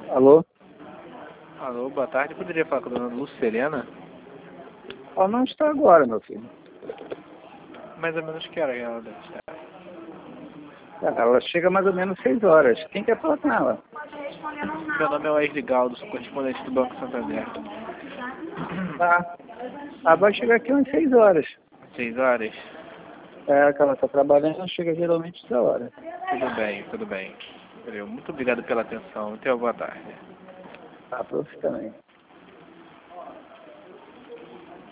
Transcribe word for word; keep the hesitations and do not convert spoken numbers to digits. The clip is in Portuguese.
Alô? Alô, boa tarde. Poderia falar com a dona Lucelena? Ela não está agora, meu filho. Mais ou menos que hora ela deve estar? Ela chega mais ou menos seis horas. Quem quer falar com ela? Meu nome é Wesley Galdo, sou correspondente do Banco Santander. Tá. Ela vai chegar aqui umas seis horas. Seis horas? É, que ela está trabalhando, ela chega geralmente essa hora. Tudo bem, tudo bem. Valeu. Muito obrigado pela atenção. Tenha uma boa tarde. Tá, pra você também.